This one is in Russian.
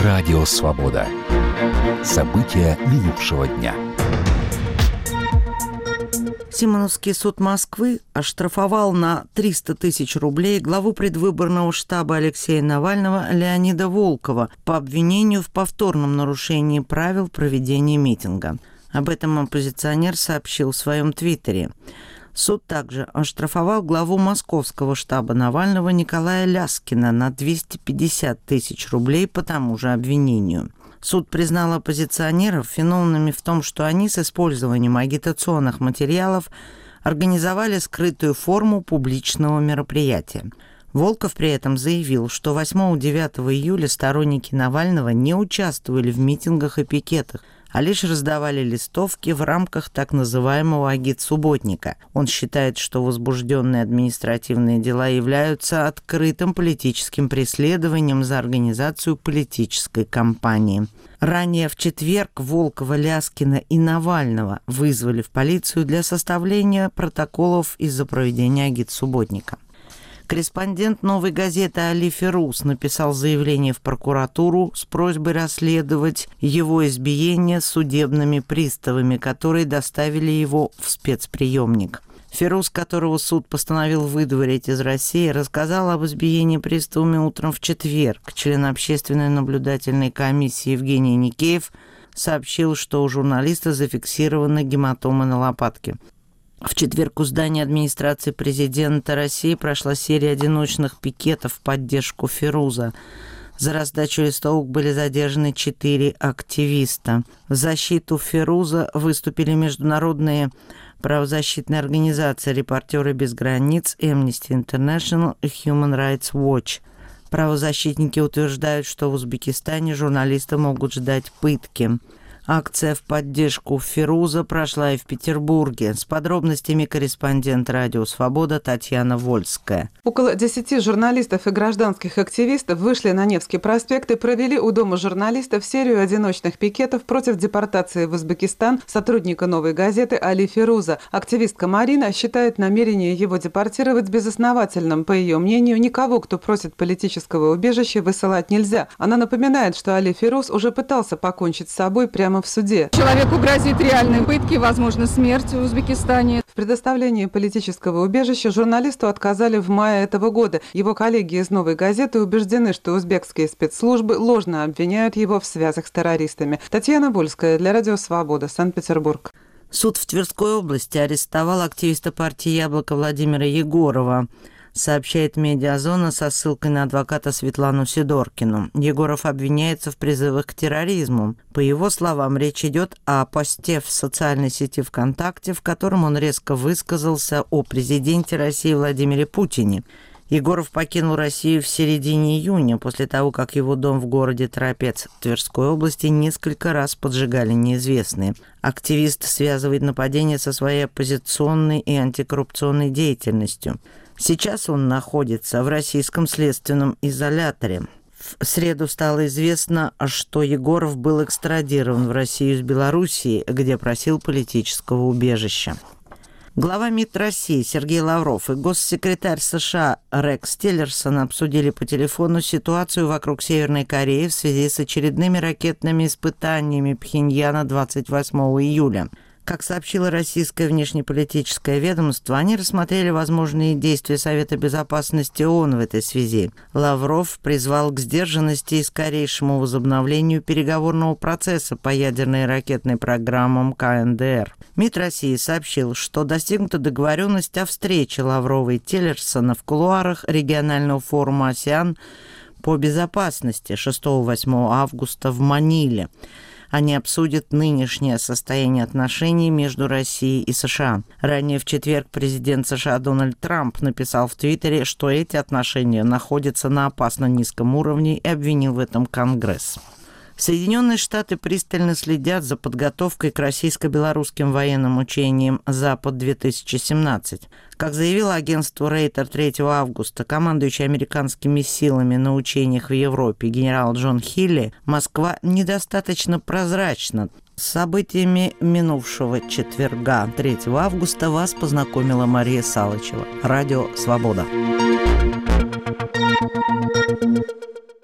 Радио «Свобода». События минувшего дня. Симоновский суд Москвы оштрафовал на 300 тысяч рублей главу предвыборного штаба Алексея Навального Леонида Волкова по обвинению в повторном нарушении правил проведения митинга. Об этом оппозиционер сообщил в своем твиттере. Суд также оштрафовал главу московского штаба Навального Николая Ляскина на 250 тысяч рублей по тому же обвинению. Суд признал оппозиционеров виновными в том, что они с использованием агитационных материалов организовали скрытую форму публичного мероприятия. Волков при этом заявил, что 8-9 июля сторонники Навального не участвовали в митингах и пикетах, а лишь раздавали листовки в рамках так называемого агитсубботника. Он считает, что возбужденные административные дела являются открытым политическим преследованием за организацию политической кампании. Ранее в четверг Волкова, Ляскина и Навального вызвали в полицию для составления протоколов из-за проведения агитсубботника. Корреспондент «Новой газеты» Али Фирус написал заявление в прокуратуру с просьбой расследовать его избиение судебными приставами, которые доставили его в спецприемник. Фирус, которого суд постановил выдворить из России, рассказал об избиении приставами утром в четверг. Член общественной наблюдательной комиссии Евгений Никеев сообщил, что у журналиста зафиксированы гематомы на лопатке. В четверг у здания администрации президента России прошла серия одиночных пикетов в поддержку Фируза. За раздачу листовок были задержаны 4 активиста. В защиту Фируза выступили международные правозащитные организации «Репортеры без границ», Amnesty International и Human Rights Watch. Правозащитники утверждают, что в Узбекистане журналисты могут ждать пытки. Акция в поддержку Фируза прошла и в Петербурге. С подробностями корреспондент «Радио Свобода» Татьяна Вольская. Около 10 журналистов и гражданских активистов вышли на Невский проспект и провели у Дома журналистов серию одиночных пикетов против депортации в Узбекистан сотрудника «Новой газеты» Али Фируза. Активистка Марина считает намерение его депортировать безосновательным. По ее мнению, никого, кто просит политического убежища, высылать нельзя. Она напоминает, что Али Фируз уже пытался покончить с собой прямо в суде. Человеку грозит реальные пытки, возможно, смерть в Узбекистане. В предоставлении политического убежища журналисту отказали в мае этого года. Его коллеги из «Новой газеты» убеждены, что узбекские спецслужбы ложно обвиняют его в связях с террористами. Татьяна Вольская для Радио Свобода, Санкт-Петербург. Суд в Тверской области арестовал активиста партии «Яблоко» Владимира Егорова, сообщает «Медиазона» со ссылкой на адвоката Светлану Сидоркину. Егоров обвиняется в призывах к терроризму. По его словам, речь идет о посте в социальной сети ВКонтакте, в котором он резко высказался о президенте России Владимире Путине. Егоров покинул Россию в середине июня, после того, как его дом в городе Торопец Тверской области несколько раз поджигали неизвестные. Активист связывает нападение со своей оппозиционной и антикоррупционной деятельностью. Сейчас он находится в российском следственном изоляторе. В среду стало известно, что Егоров был экстрадирован в Россию из Белоруссии, где просил политического убежища. Глава МИД России Сергей Лавров и госсекретарь США Рекс Тиллерсон обсудили по телефону ситуацию вокруг Северной Кореи в связи с очередными ракетными испытаниями Пхеньяна 28 июля. Как сообщило российское внешнеполитическое ведомство, они рассмотрели возможные действия Совета безопасности ООН в этой связи. Лавров призвал к сдержанности и скорейшему возобновлению переговорного процесса по ядерной и ракетной программам КНДР. МИД России сообщил, что достигнута договоренность о встрече Лаврова и Тиллерсона в кулуарах регионального форума «АСЕАН» по безопасности 6-8 августа в Маниле. Они обсудят нынешнее состояние отношений между Россией и США. Ранее в четверг президент США Дональд Трамп написал в Твиттере, что эти отношения находятся на опасно низком уровне и обвинил в этом Конгресс. Соединенные Штаты пристально следят за подготовкой к российско-белорусским военным учениям «Запад-2017». Как заявило агентство Рейтер 3 августа, командующий американскими силами на учениях в Европе генерал Джон Хилли, Москва недостаточно прозрачна. С событиями минувшего четверга, 3 августа, вас познакомила Мария Салычева. Радио «Свобода».